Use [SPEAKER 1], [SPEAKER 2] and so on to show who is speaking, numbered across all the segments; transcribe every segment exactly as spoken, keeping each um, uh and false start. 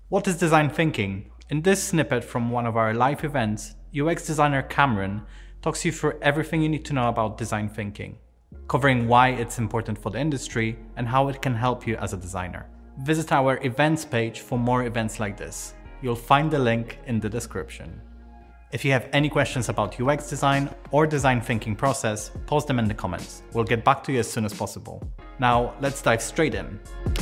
[SPEAKER 1] What is design thinking? In this snippet from one of our live events, U X designer Cameron talks you through everything you need to know about design thinking, covering why it's important for the industry and how it can help you as a designer. Visit our events page for more events like this. You'll find the link in the description. If you have any questions about U X design or design thinking process, post them in the comments. We'll get back to you as soon as possible. Now, let's dive straight in.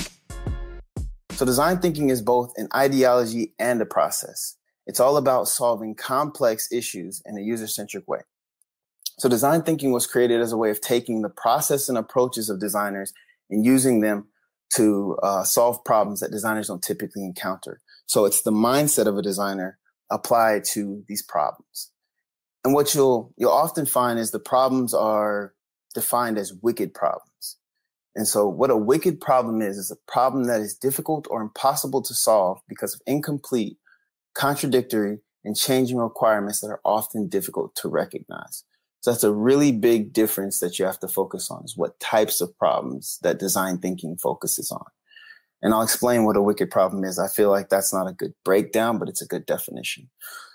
[SPEAKER 2] So design thinking is both an ideology and a process. It's all about solving complex issues in a user-centric way. So design thinking was created as a way of taking the process and approaches of designers and using them to uh, solve problems that designers don't typically encounter. So it's the mindset of a designer applied to these problems. And what you'll you'll often find is the problems are defined as wicked problems. And so what a wicked problem is, is a problem that is difficult or impossible to solve because of incomplete, contradictory, and changing requirements that are often difficult to recognize. So that's a really big difference that you have to focus on, is what types of problems that design thinking focuses on. And I'll explain what a wicked problem is. I feel like that's not a good breakdown, but it's a good definition.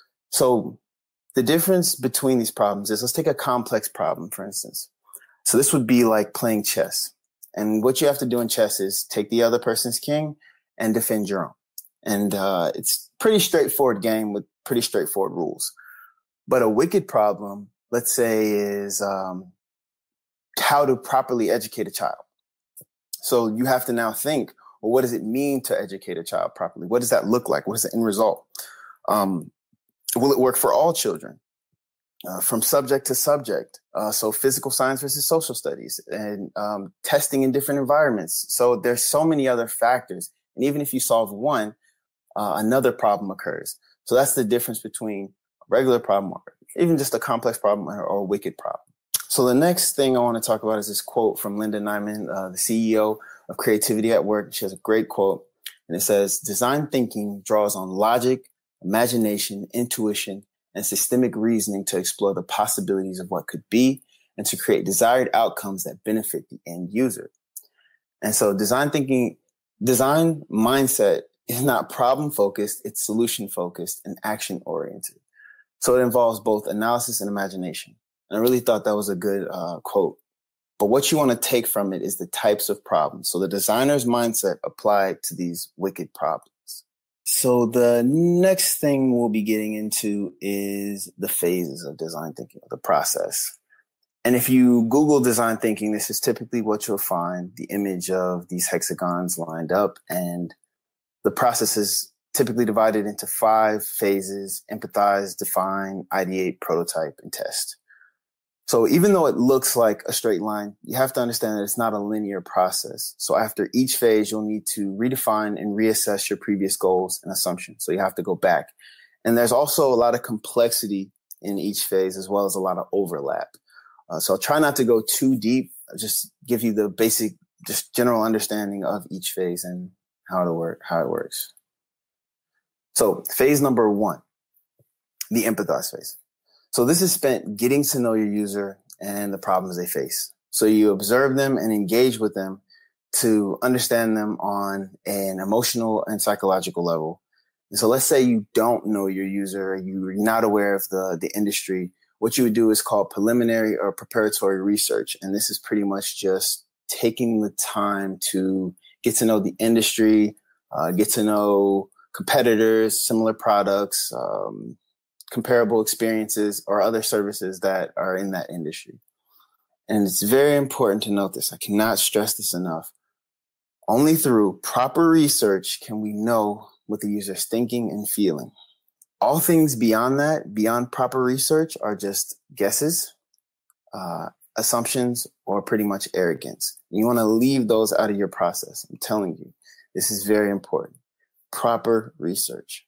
[SPEAKER 2] So the difference between these problems is, let's take a complex problem, for instance. So this would be like playing chess. And what you have to do in chess is take the other person's king and defend your own. And uh, it's pretty straightforward game with pretty straightforward rules. But a wicked problem, let's say, is um, how to properly educate a child. So you have to now think, well, what does it mean to educate a child properly? What does that look like? What is the end result? Um, will it work for all children? Uh, from subject to subject. Uh, so physical science versus social studies, and um, testing in different environments. So there's so many other factors. And even if you solve one, uh, another problem occurs. So that's the difference between a regular problem or even just a complex problem or, or a wicked problem. So the next thing I want to talk about is this quote from Linda Nyman, uh, the C E O of Creativity at Work. She has a great quote, and it says, "Design thinking draws on logic, imagination, intuition, and systemic reasoning to explore the possibilities of what could be and to create desired outcomes that benefit the end user." And so design thinking, design mindset is not problem focused, it's solution focused and action oriented. So it involves both analysis and imagination. And I really thought that was a good uh, quote. But what you want to take from it is the types of problems. So the designer's mindset applied to these wicked problems. So the next thing we'll be getting into is the phases of design thinking, the process. And if you Google design thinking, this is typically what you'll find, the image of these hexagons lined up. And the process is typically divided into five phases: empathize, define, ideate, prototype, and test. So even though it looks like a straight line, you have to understand that it's not a linear process. So after each phase, you'll need to redefine and reassess your previous goals and assumptions. So you have to go back. And there's also a lot of complexity in each phase, as well as a lot of overlap. Uh, so I'll try not to go too deep, I'll just give you the basic, just general understanding of each phase and how to work, how it works. So phase number one, the empathize phase. So this is spent getting to know your user and the problems they face. So you observe them and engage with them to understand them on an emotional and psychological level. And so let's say you don't know your user, you're not aware of the, the industry. What you would do is called preliminary or preparatory research. And this is pretty much just taking the time to get to know the industry, uh, get to know competitors, similar products, um, comparable experiences, or other services that are in that industry. And it's very important to note this. I cannot stress this enough. Only through proper research can we know what the user is thinking and feeling. All things beyond that, beyond proper research, are just guesses, uh, assumptions, or pretty much arrogance. You want to leave those out of your process. I'm telling you, this is very important. Proper research.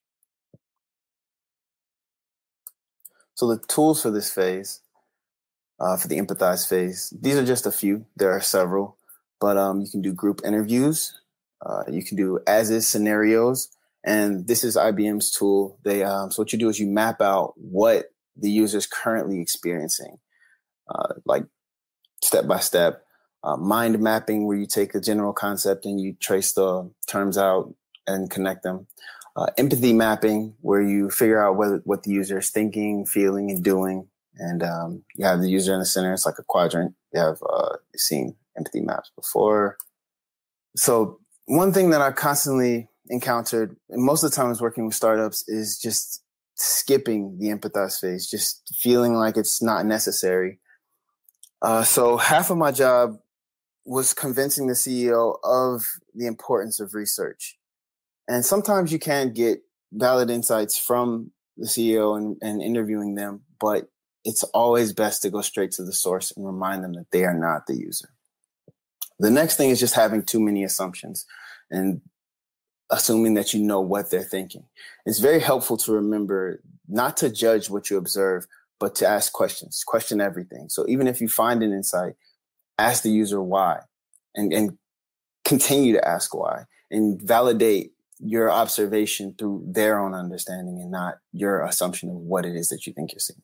[SPEAKER 2] So the tools for this phase, uh, for the empathize phase, these are just a few. There are several, but um, you can do group interviews. Uh, you can do as-is scenarios. And this is I B M's tool. They um, so what you do is you map out what the user is currently experiencing, uh, like step by step. Uh, mind mapping, where you take a general concept and you trace the terms out, and connect them. Uh, empathy mapping, where you figure out what, what the user is thinking, feeling, and doing. And um, you have the user in the center. It's like a quadrant. You have uh, seen empathy maps before. So one thing that I constantly encountered, and most of the time I was working with startups, is just skipping the empathize phase, just feeling like it's not necessary. Uh, so half of my job was convincing the C E O of the importance of research. And sometimes you can get valid insights from the C E O and, and interviewing them, but it's always best to go straight to the source and remind them that they are not the user. The next thing is just having too many assumptions and assuming that you know what they're thinking. It's very helpful to remember not to judge what you observe, but to ask questions, question everything. So even if you find an insight, ask the user why, and, and continue to ask why, and validate your observation through their own understanding and not your assumption of what it is that you think you're seeing.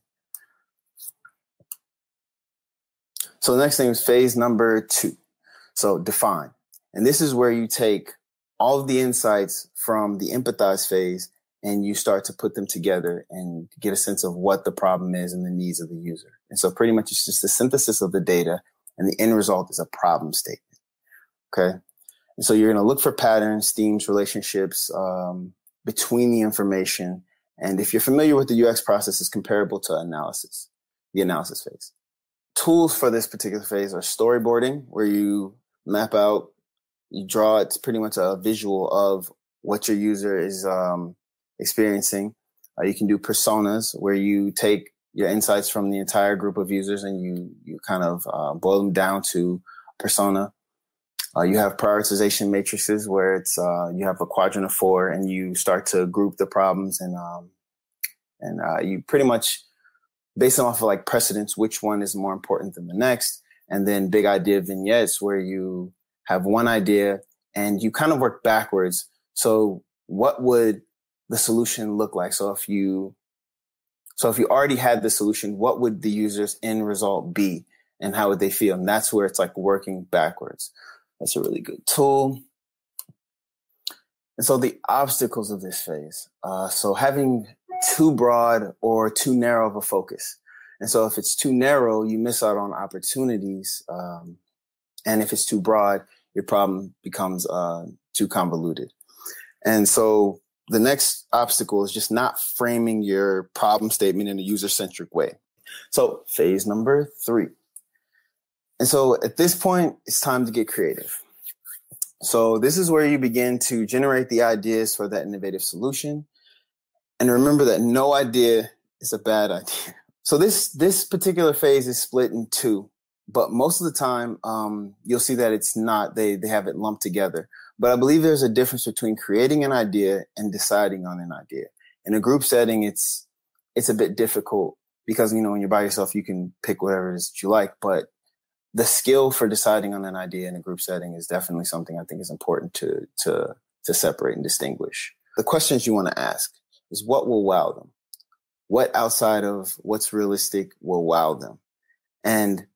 [SPEAKER 2] So the next thing is phase number two. So define. And this is where you take all of the insights from the empathize phase and you start to put them together and get a sense of what the problem is and the needs of the user. And so pretty much it's just the synthesis of the data, and the end result is a problem statement. Okay. And so you're going to look for patterns, themes, relationships um, between the information. And if you're familiar with the U X process, it's comparable to analysis, the analysis phase. Tools for this particular phase are storyboarding, where you map out, you draw, it's pretty much a visual of what your user is um, experiencing. Uh, you can do personas, where you take your insights from the entire group of users and you you kind of uh, boil them down to persona. Uh, you have prioritization matrices, where it's uh, you have a quadrant of four and you start to group the problems, and um, and uh, you pretty much based off of like precedence, which one is more important than the next. And then big idea vignettes, where you have one idea and you kind of work backwards. So what would the solution look like? So if you, so if you already had the solution, what would the user's end result be and how would they feel? And that's where it's like working backwards. That's a really good tool. And so the obstacles of this phase. Uh, so having too broad or too narrow of a focus. And so if it's too narrow, you miss out on opportunities. Um, and if it's too broad, your problem becomes uh, too convoluted. And so the next obstacle is just not framing your problem statement in a user-centric way. So phase number three. And so at this point, it's time to get creative. So this is where you begin to generate the ideas for that innovative solution. And remember that no idea is a bad idea. So this this particular phase is split in two, but most of the time um, you'll see that it's not, they, they have it lumped together. But I believe there's a difference between creating an idea and deciding on an idea. In a group setting, it's it's a bit difficult because, you know, when you're by yourself, you can pick whatever it is that you like. But the skill for deciding on an idea in a group setting is definitely something I think is important to to to separate and distinguish. The questions you want to ask is what will wow them? What outside of what's realistic will wow them? And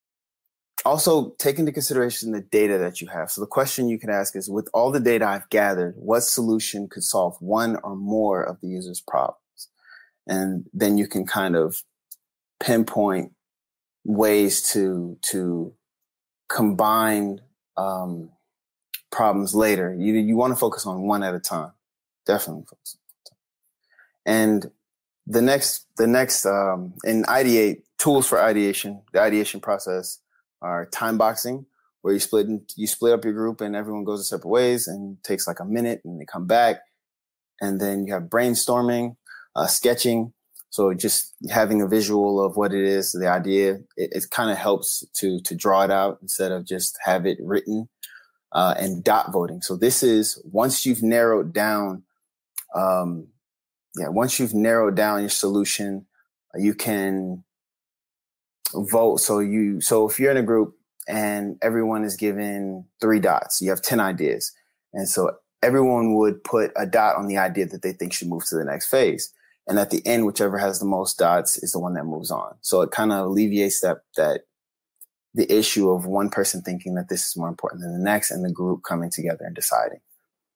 [SPEAKER 2] also take into consideration the data that you have. So the question you can ask is, with all the data I've gathered, what solution could solve one or more of the user's problems? And then you can kind of pinpoint ways to to combine um, problems later. You you want to focus on one at a time. Definitely focus on one at a time. And the next the next um, in ideate tools for ideation, the ideation process are time boxing, where you split in, you split up your group and everyone goes their separate ways and takes like a minute and they come back. And then you have brainstorming, uh, sketching. So just having a visual of what it is, the idea, it, it kind of helps to to draw it out instead of just have it written. Uh, and dot voting. So this is once you've narrowed down, um, yeah, once you've narrowed down your solution, you can vote. So you, so if you're in a group and everyone is given three dots, you have ten ideas, and so everyone would put a dot on the idea that they think should move to the next phase. And at the end, whichever has the most dots is the one that moves on. So it kind of alleviates that, that the issue of one person thinking that this is more important than the next and the group coming together and deciding.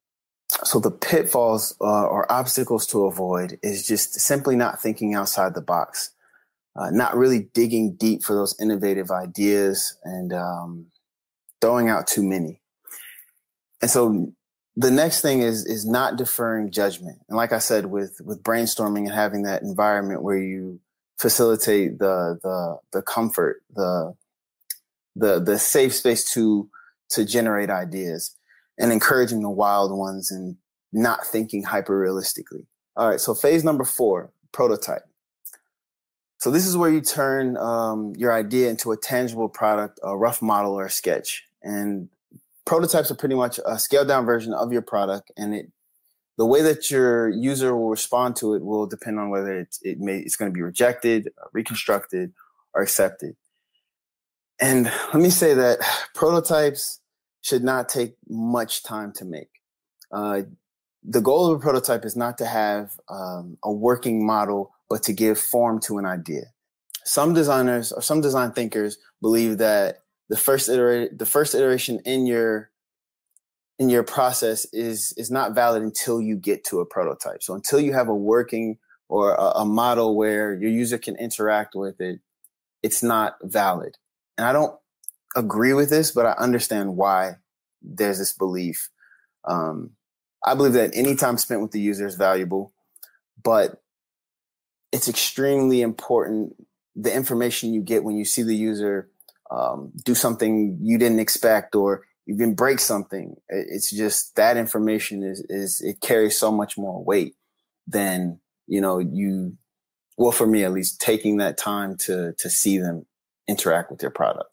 [SPEAKER 2] So the pitfalls uh, or obstacles to avoid is just simply not thinking outside the box, uh, not really digging deep for those innovative ideas, and um, throwing out too many. And so the next thing is is not deferring judgment. And like I said, with with brainstorming and having that environment where you facilitate the the the comfort, the the the safe space to to generate ideas, and encouraging the wild ones and not thinking hyper realistically. All right, so phase number four, prototype. So this is where you turn um, your idea into a tangible product, a rough model, or a sketch. And prototypes are pretty much a scaled down version of your product, and it the way that your user will respond to it will depend on whether it's it may it's going to be rejected, reconstructed, or accepted. And let me say that prototypes should not take much time to make. Uh, the goal of a prototype is not to have um, a working model, but to give form to an idea. Some designers or some design thinkers believe that the first iteration, the first iteration in your in your process is is not valid until you get to a prototype. So until you have a working or a, a model where your user can interact with it, it's not valid. And I don't agree with this, but I understand why there's this belief. Um, I believe that any time spent with the user is valuable, but it's extremely important. The information you get when you see the user um, do something you didn't expect, or even break something, it's just that information is, is it carries so much more weight than, you know, you, well, for me at least, taking that time to to see them interact with your product.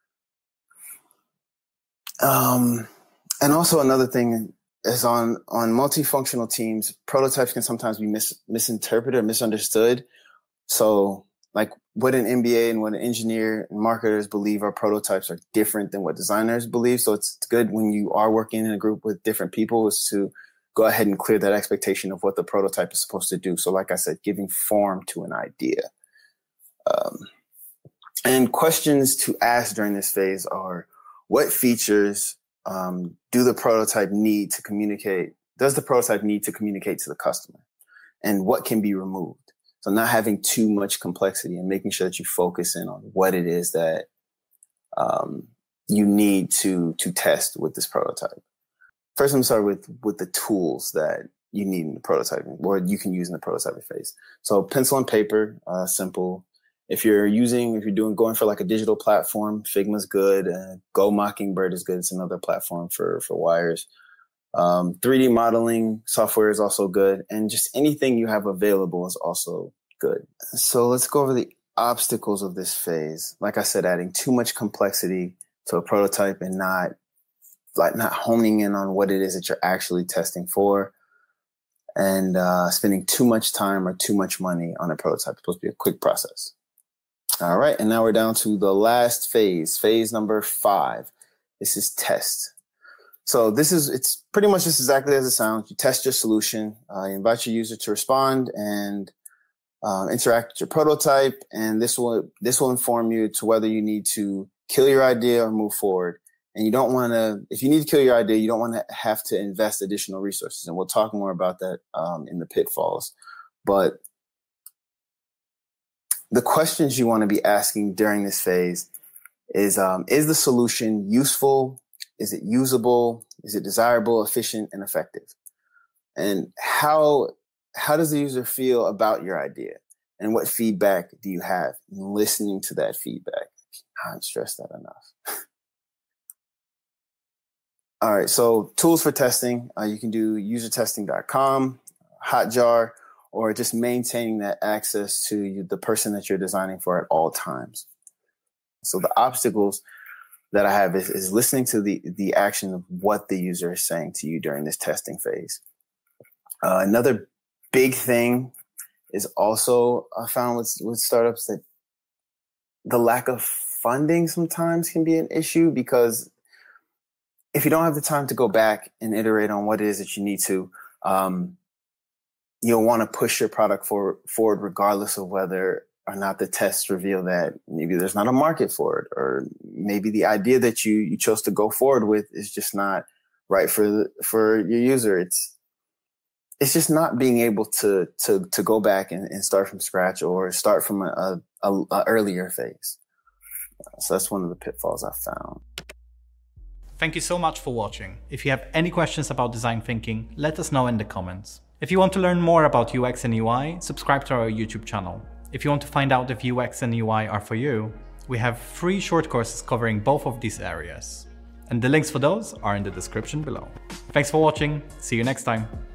[SPEAKER 2] Um, and also another thing is on, on multifunctional teams, prototypes can sometimes be mis- misinterpreted or misunderstood. So like what an M B A and what an engineer and marketers believe are prototypes are different than what designers believe. So it's good when you are working in a group with different people is to go ahead and clear that expectation of what the prototype is supposed to do. So like I said, giving form to an idea. Um, and questions to ask during this phase are, what features um, do the prototype need to communicate? Does the prototype need to communicate to the customer? And what can be removed? So not having too much complexity and making sure that you focus in on what it is that um, you need to to test with this prototype. First, I'm going to start with, with the tools that you need in the prototyping, or you can use in the prototyping phase. So pencil and paper, uh, simple. If you're using, if you're doing, going for like a digital platform, Figma's good. Uh, Go Mockingbird is good. It's another platform for, for wires. Um, three D modeling software is also good. And just anything you have available is also good. So let's go over the obstacles of this phase. Like I said, adding too much complexity to a prototype and not like not honing in on what it is that you're actually testing for, and uh, spending too much time or too much money on a prototype. It's supposed to be a quick process. All right, and now we're down to the last phase, phase number five. This is test. So this is, it's pretty much just exactly as it sounds. You test your solution, uh, you invite your user to respond and uh, interact with your prototype, and this will this will inform you to whether you need to kill your idea or move forward. And you don't want to, if you need to kill your idea, you don't want to have to invest additional resources. And we'll talk more about that um, in the pitfalls. But the questions you want to be asking during this phase is, um, is the solution useful? Is it usable? Is it desirable, efficient, and effective? And how, how does the user feel about your idea? And what feedback do you have? And listening to that feedback. I can't stress that enough. All right, so tools for testing. Uh, you can do user testing dot com, Hotjar, or just maintaining that access to you, the person that you're designing for at all times. So the obstacles that I have is, is listening to the, the action of what the user is saying to you during this testing phase. Uh, another big thing is also I found with, with startups that the lack of funding sometimes can be an issue, because if you don't have the time to go back and iterate on what it is that you need to, um, you'll want to push your product for, forward regardless of whether or not the tests reveal that maybe there's not a market for it, or maybe the idea that you, you chose to go forward with is just not right? For the, for your user, it's it's just not being able to to to go back and, and start from scratch or start from a, a, a earlier phase. So that's one of the pitfalls I found.
[SPEAKER 1] Thank you so much for watching. If you have any questions about design thinking, let us know in the comments. If you want to learn more about U X and U I, subscribe to our YouTube channel. If you want to find out if U X and U I are for you, we have free short courses covering both of these areas. And the links for those are in the description below. Thanks for watching. See you next time.